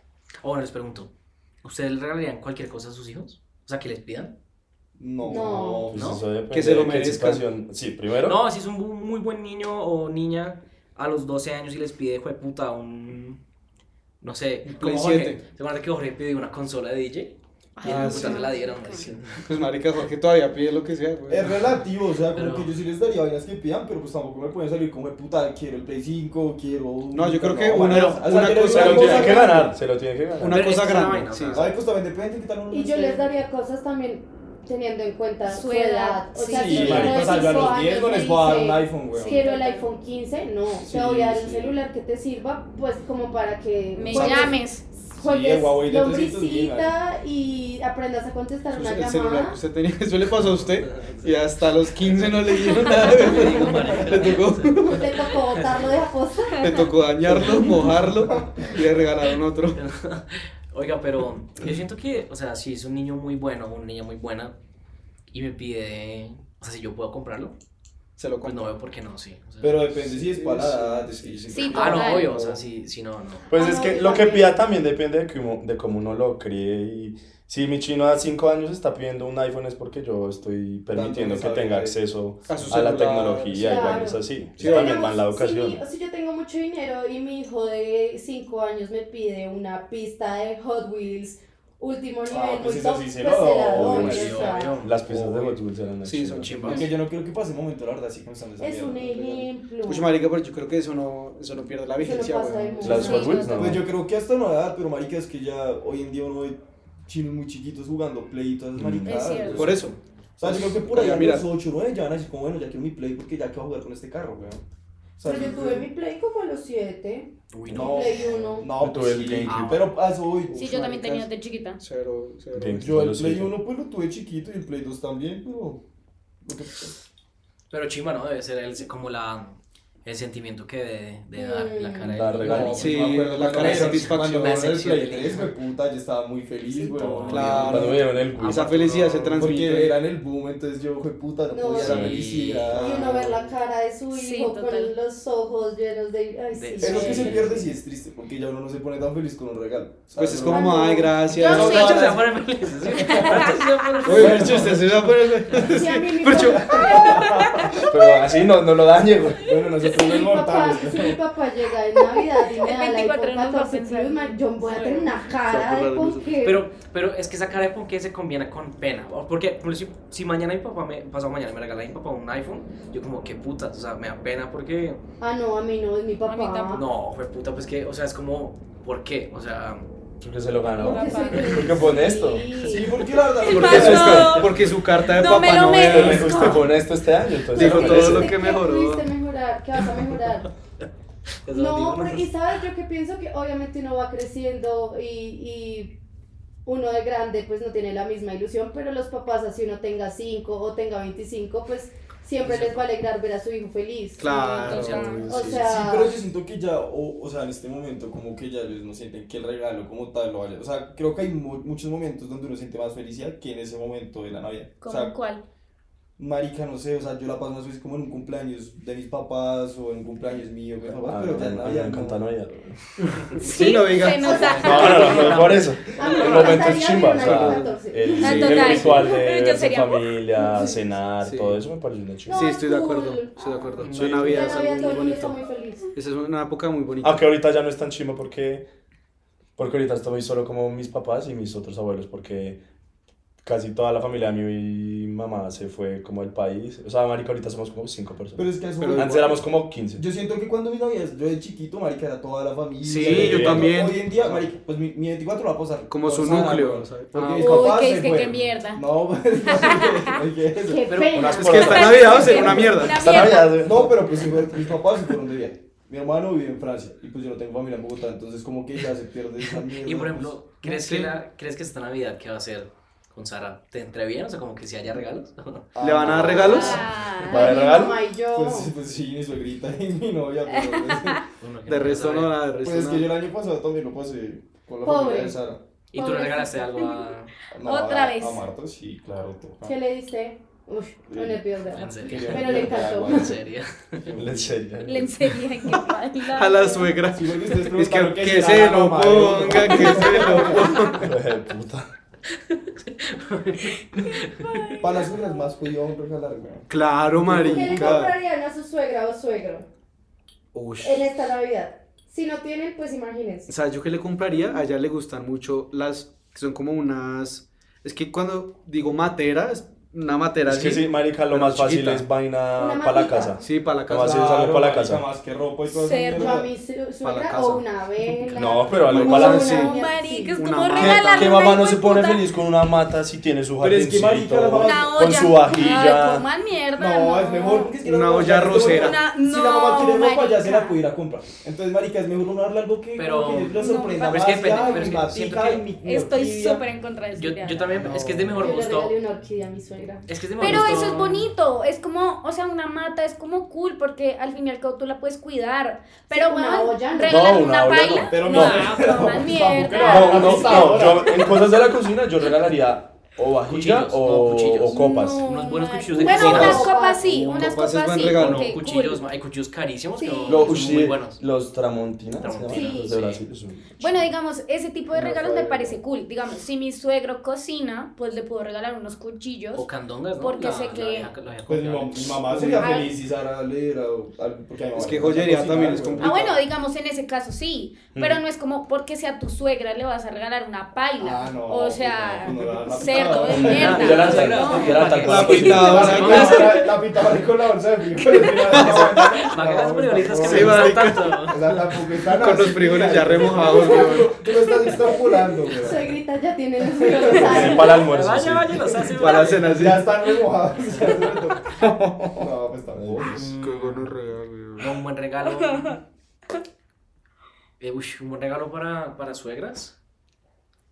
O bueno, les pregunto, ¿ustedes le regalarían cualquier cosa a sus hijos? O sea, que les pidan.
No.
No.
Pues
¿No?
eso depende
Que se lo
de qué
merezcan.
situación. Sí, primero.
No, si es un muy buen niño o niña a los 12 años y les pide, hijo de puta, un... No sé,
Un
como
Play
Jorge.
7.
¿Se acuerdan que Jorge pidió una consola de DJ? Y
Ah,
el puta
sí.
se la dieron.
Pues marica, Jorge todavía pide lo que sea, güey.
Es relativo, o sea, como
Pero-
que yo sí les daría vainas que pidan, pero pues tampoco me pueden salir como de puta, quiero el Play 5, quiero...
No, yo creo que una-
marica,
una
o sea, quiero
cosa-
Se lo
una
tiene
cosa
que
grande.
ganar. Se lo tiene que ganar.
Una
Pero
cosa
es que es una
grande.
vaina,
Sí.
o sea,
Ay, pues también depende qué tal uno
Y yo les daría cosas también teniendo en cuenta
Su
su
edad,
edad. O sea,
sí,
Sí,
si
marica,
uno
o sea,
de
yo a
5
los 10 no
años
les
me
voy a dar un
dice,
iPhone, weón.
quiero el iPhone 15, no.
Sí,
Te voy a dar un
sí.
celular que te sirva, pues como para que
Me
juegues-
llames.
juegues
el Huawei de 310,
lombricita y aprendas a contestar una
El celular que
llamada.
usted tenía, eso le pasó a usted y hasta los 15 no le dieron nada. Le tocó,
Te tocó botarlo de aposta.
le tocó dañarlo, mojarlo y le regalaron otro.
Oiga, pero yo siento que, o sea, si es un niño muy bueno o una niña muy buena y me pide, o sea, si yo puedo comprarlo,
Se lo
pues no
compró.
veo por qué no, sí. O sea,
Pero depende si es para la edad, es que
Sí,
ah,
total.
no, obvio, o sea, si no, no.
Pues
Ah,
es
no,
que
yo
lo que
también.
pida también depende de cómo uno lo críe. Y si mi chino a 5 años está pidiendo un iPhone es porque yo estoy permitiendo
Dándole
que tenga
saber
acceso
a su
a la
celular.
tecnología y
Claro.
vainas así.
Sí,
Eso también
Digamos,
va en la educación.
Si yo tengo mucho dinero y mi hijo de 5 años me pide una pista de Hot Wheels último nivel,
pues
muy
eso
top,
sí se
pues
lo
se la
doy,
doy.
sí,
o sea,
obvio.
Las piezas de Hot Wheels eran
Sí, son
chimbas.
Porque yo no creo que pase un momento, la verdad, sí que me están
es
desafiando.
un ejemplo.
Pues marica, pero yo creo que eso no pierde la
Eso no
vigencia,
pasa de
güey.
moda.
Las
Sí,
Hot Wheels
no,
no.
Pues yo creo que hasta no edad, pero marica, es que ya hoy en día uno ve chinos muy chiquitos jugando Play y todas esas maricadas.
Es cierto.
Por eso.
O sea, yo creo que por ahí a
Mira.
los 8 o 9 ya van a decir como, bueno, ya quiero mi Play porque ya quiero jugar con este carro, weón. O sea,
Pero yo tuve mi Play como a los 7.
Uy,
No,
no.
Play 1.
no,
Yo tuve
pues
el
sí,
GameCube.
pero a eso voy.
Sí, yo también
maricas.
tenía de chiquita.
Cero.
Game-
Yo el
Lo
Play
sé.
1 pues lo tuve chiquito y el Play 2 también, pero... lo que-
Pero chimba, ¿no? Debe ser como el sentimiento que debe dar la cara de
Dar regalo.
Sí,
me acuerdo
la cara de
cuando
satisfacción.
me
La
dieron el
sección
Play
de
3,
niño.
puta, yo estaba muy feliz, weón.
Claro.
Cuando me dieron el Wii.
Esa felicidad se
Porque
transmite.
era en el boom, entonces yo, puta, no
No,
podía
sí.
la felicidad.
Y uno ver la cara de su
Sí,
hijo
total.
con los ojos llenos de... Ay, sí.
Eso que se
sí.
pierde sí es triste, porque ya uno no se pone tan feliz con un regalo. O sea,
Pues es
uno-
como, ay, gracias.
Yo
No,
sí.
de hecho se va a poner feliz. ¿Sí? De hecho, se va a poner
Oye,
feliz.
Fercho, usted se va a poner...
Sí, a mí mi
Fercho.
Pero así no lo dañe, güey.
Bueno, nosotros los
mi papá,
mortales.
si mi papá llega en Navidad y me
El
da la
24
iPhone
nos va a
14
pensar.
Plus, yo voy a tener una cara de porque...
Pero es que esa cara de ponqué se combina con pena. Porque por ejemplo, si mañana mi papá pasado mañana me regala a mi papá un iPhone, yo como, qué putas, o sea, me da pena porque.
Ah, no, a mí no, es mi papá.
A mí tampoco.
No, fue puta, pues que, o sea, es como, ¿por qué? O sea,
Porque se lo ganó.
Porque soy
Porque pone esto.
Sí, porque la verdad.
El
Porque,
pasó.
porque su carta de
No me
Papá
lo
Noel.
merezco.
Usted pone esto este año, entonces.
Dijo
se lo
todo
merece.
lo que mejoró.
pudiste mejorar? ¿Qué vas a mejorar?
esos
No,
audífonos.
porque, y sabes, yo que pienso que obviamente uno va creciendo y uno de grande pues no tiene la misma ilusión, pero los papás así uno tenga 5 o tenga 25, pues siempre les va a alegrar ver a su hijo feliz.
Claro.
Sí,
obvio,
o
sí.
sea,
Sí, pero yo siento que ya, o sea, en este momento, como que ya ellos no sienten que el regalo como tal lo vaya. O sea, creo que hay muchos momentos donde uno siente más felicidad que en ese momento de la Navidad. O
¿Cómo
sea,
cuál?
marica, no sé, o sea, yo la paso más feliz como en un cumpleaños de mis papás o en un cumpleaños mío, de mis papás,
Ah,
pero ya en
no,
Navidad
me encanta
no.
Navidad.
Sí, no diga.
Se nota.
No, por eso.
a mí me
El momento es
encantaría
chimba,
ver
o
un
sea,
iPhone 14.
el,
Ah,
el
total.
ritual de
Yo
verse en
sería-
familia, cenar,
Sí.
todo eso me parece una chimba.
No,
Sí,
es
estoy de
cool.
acuerdo. Estoy de acuerdo.
Sí.
La Navidad
La
es
Navidad
algo
todo
muy
el mundo está
bonito.
muy feliz.
Esa es una época muy bonita.
Aunque ahorita ya no es tan chimba porque ahorita estoy solo como mis papás y mis otros abuelos porque casi toda la familia de mi mamá se fue como del país. O sea, marica, ahorita somos como 5 personas.
Pero es que eso
Pero
Antes éramos como 15.
yo siento que cuando mi Navidad, yo de chiquito, marica, era toda la familia.
Sí,
yo
también.
Hoy en día, marica, pues mi 24 lo va a pasar.
Como su
Sara,
núcleo,
weón,
¿sabes?
Porque
Ah.
mis
Uy,
papás
que
se
es que
fueron.
qué mierda.
No, pues, no sé eso.
Qué
Pero
pena.
unas
Es que esta Navidad va a ser una mierda.
Una
Esta
mierda.
Navidad, güey.
No, pero pues mis papás se fueron de viaje. Mi hermano vive en Francia y pues yo no tengo familia en Bogotá, entonces como que ya se pierde esa mierda.
Y por ejemplo, ¿crees,
sí.
¿crees que esta Navidad qué va a hacer con Sara? ¿Te entre bien? O sea, como que si haya regalos.
¿Le van a dar regalos?
Ah,
¿Va a haber
Mi
regalo?
mamá y yo.
Pues sí, mi suegrita y mi novia, pero pues,
Uno que
De
no
resto
sabe.
no, nada, de
pues
resto
es que yo
nada.
el año pasado también lo pasé con la
Pobre.
familia de Sara.
¿Y tú le regalaste algo a...?
No,
Otra
a-
vez.
A Marta, sí, claro.
¿Qué le diste? Uf, no nerviosa.
En serio.
Pero le encantó.
En serio.
En serio.
Le enseñé que baila.
A la suegra.
Sí, porque ustedes
Es
preguntaron
que
si
se
era la
lo
mamá de uno.
ponga, que se lo ponga.
Hijo de puta.
Para las suegras más jodido aún regalar, güey.
Claro,
¿Qué le
marica.
comprarían a su suegra o suegro
Uy.
en esta Navidad? Si no tienen, pues imagínense.
¿Sabes yo qué le compraría? A ella le gustan mucho las que son como unas. Es que cuando digo matera, es una matera
Es que
así.
sí, marica, lo
pero
más fácil
chiquita.
es vaina
Una
para la
matica.
casa.
Sí, para la
No, así
casa.
es algo para la
marica,
casa.
más que ropa y todo
Cerdo.
Yo a
eso.
mi
Para la
suegra
casa.
o una vela.
No, pero algo
Una
para la
vela.
sí.
No, marica, es
Una
como
mata.
regalarle
¿Qué
una
mamá no se pone
hijueputa-
feliz con una mata si tiene su
Pero es que,
jardincito?
marica, la mamá-
Una
con
olla.
su vajilla.
Ay, coman mierda.
No, es mejor porque es que
Una
la mamá
olla
ya se
arrocera.
vuelve-
Una-
Si la mamá quiere
no,
ropa ya se
marica.
la puede ir a comprar. Entonces, marica, es mejor uno darle algo que
Pero-
como que lo
no,
sorprenda
pero es que
más.
depende,
Ay,
pero es
mi
que siento
matica
que
y mi
Estoy
orquídea.
súper en contra de eso.
Yo también,
No.
es que es de mejor
Yo le
gusto.
regalé una orquídea a mi suegra.
Es que es de mejor
Pero
gusto.
eso es bonito, es como, o sea, una mata es como cool porque al fin y al cabo tú la puedes cuidar. Pero
una
bueno,
olla no.
regalar
No,
una
una olla
paila.
no.
Pero
no,
no.
coman mierda.
No, no, yo en cosas de la cocina yo regalaría o vajilla
Cuchillos, no, cuchillos.
o copas.
No,
Unos buenos
man.
cuchillos de
Bueno,
cocina.
unas copas sí,
Copas
unas
es
copas
buen
sí.
regalo.
No,
porque
cuchillos,
cool.
hay cuchillos carísimos
Sí.
que no-
Los,
son muy buenos.
los Tramontina,
Tramontina,
¿se llaman? Los de
sí.
Brasil, son-
Bueno, digamos, ese tipo de
No
regalos me
sabe,
parece
no.
cool. Digamos, si mi suegro cocina, pues le puedo regalar unos cuchillos.
O candongas, ¿no?
Porque sé que-
vieja
Pues mi
confiable.
mamá sería
Ay.
feliz si Sara le diera algo. Porque a mi mamá
Es que
le gusta
joyería
cocinar,
también es
güey.
complicado.
Ah, bueno, digamos en ese caso sí, pero no es como porque sea tu suegra le vas a regalar una paila.
Ah, no,
o sea,
pues no, pues no, la
cerdo de
pitadora.
mierda.
Ya la
no.
suegra, ya la tal cual.
La pitadora.
La pitadora con la bolsa de frijoles.
Para que las frijolistas que
Sí,
me gustan
marica.
tanto.
O sea, tampoco están
Con los
así,
frijoles
mira.
ya remojados, güey.
Tú lo estás extrapolando, güey.
Suegrita ya tiene los
Sí,
frijoles.
para el almuerzo, sí.
Vaya, vaya, los hace.
Para la cena, sí.
Ya están remojados. ya se lo toco. No, pues tampoco.
Qué gonorrea, güey.
No, un buen regalo. Un buen regalo para suegras.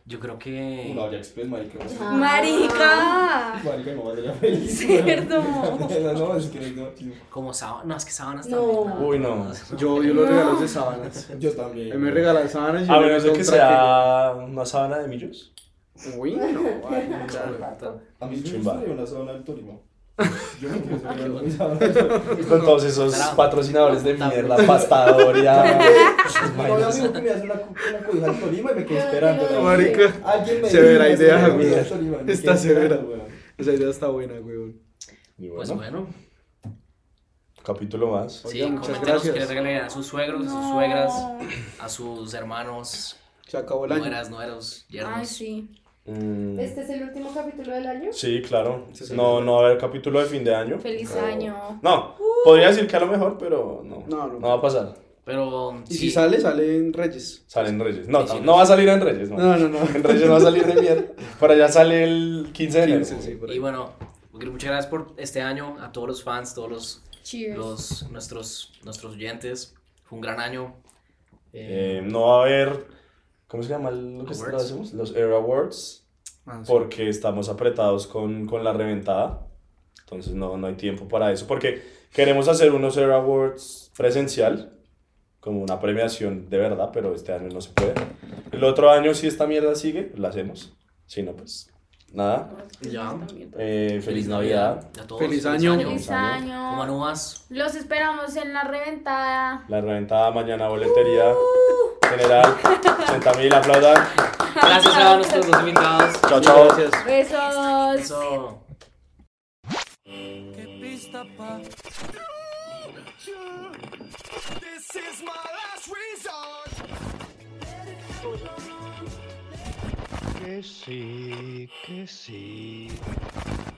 Yo creo que...
Una olla express, marica.
¡Marica!
Marica, no valdría feliz.
Cierto.
No, es que no es muchísimo.
Como sábanas. No, es que sábanas
No.
también.
Uy, no.
Yo odio los regalos de sábanas.
Yo también.
A mí me regalan sábanas y
A
yo le
menos de
meto
que
un traque.
sea una sábana de millos.
Uy, no, vale.
A mí me
Chimba.
gustaría una sábana del Tolima. Yo me quiero sacar mi sábana.
Con todos esos
Claro.
patrocinadores de mierda, pastadoria.
No, yo amigo que me hace una cobija del Tolima y me quedé esperando. ¿no?
Marica,
Alguien me
severa
dijo,
idea,
"Una
güey.
cobija del Tolima", y me
Está
quedé esperando,
severa.
weón.
Esa idea está buena, weón.
Y
Pues
bueno,
bueno.
capítulo más.
Sí,
Oiga, muchas
coméntenos qué
gracias.
le regalarían a sus suegros, a sus suegras, a sus hermanos,
Se acabó el año.
nueros, yernos.
Ay, sí.
¿Este es el último capítulo del año?
Sí, claro.
Sí, sí.
No va a haber capítulo de fin de año.
Feliz
pero-
año.
No, podría decir que a lo mejor, pero no.
No.
No va a pasar.
Pero
Y
sí,
si sale en Reyes.
Salen Reyes. No,
Sí, sí.
no va a salir en Reyes, no.
No.
En Reyes no va a salir de mierda. Por allá sale el 15 de enero.
15, sí, por ahí.
y bueno, muchas gracias por este año a todos los fans, todos
Cheers.
nuestros oyentes. Fue un gran año.
No va a haber, ¿cómo se llama lo que
Awards.
hacemos? Los Air Awards.
Ah, sí.
Porque estamos apretados con la reventada. Entonces no hay tiempo para eso. Porque queremos hacer unos Air Awards presencial. Como una premiación de verdad, pero este año no se puede. El otro año, si esta mierda sigue, la hacemos. Si no, pues nada.
Ya.
Feliz Navidad.
A todos.
Feliz año.
Feliz año.
¿Cómo no vas?
Los esperamos en la reventada.
La reventada mañana, boletería general. 80.000, aplaudan.
Gracias a nuestros dos invitados.
Chao, chao.
Gracias.
Besos.
Eso.
Qué pista pa. This is my last resort.
Que sí, que sí.